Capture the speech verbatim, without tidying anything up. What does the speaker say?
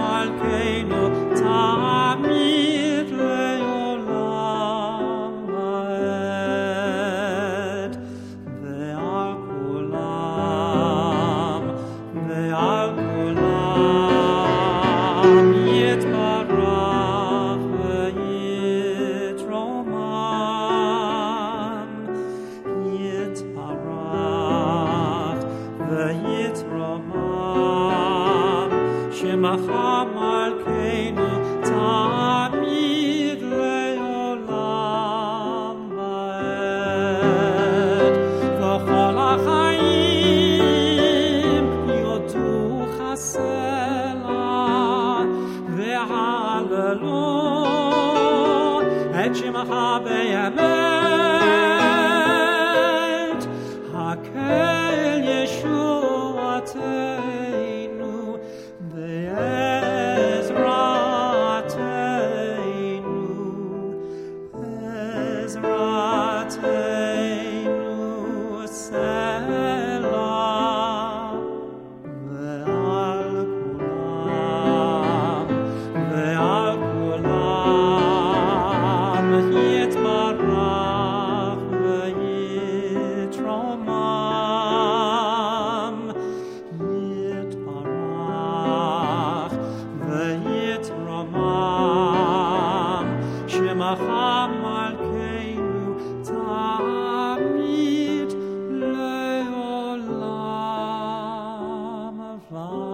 מלכנו תמיד לעולם ועד, ועל כולם, ועל כולם יתברך ויתרומם, יתברך ויתרומם, שמך מלכנו תמיד לעולם ועד, וכל החיים יודוך סלע, והללו את שמך באמת, הקהל ישועתנו בעזרתנו, עזרתנו סלע, ועל כולם, ועל כולם יתברך ויתרומם, יתברך ויתרומם, שמך מלכנו תמיד לעולם ועד.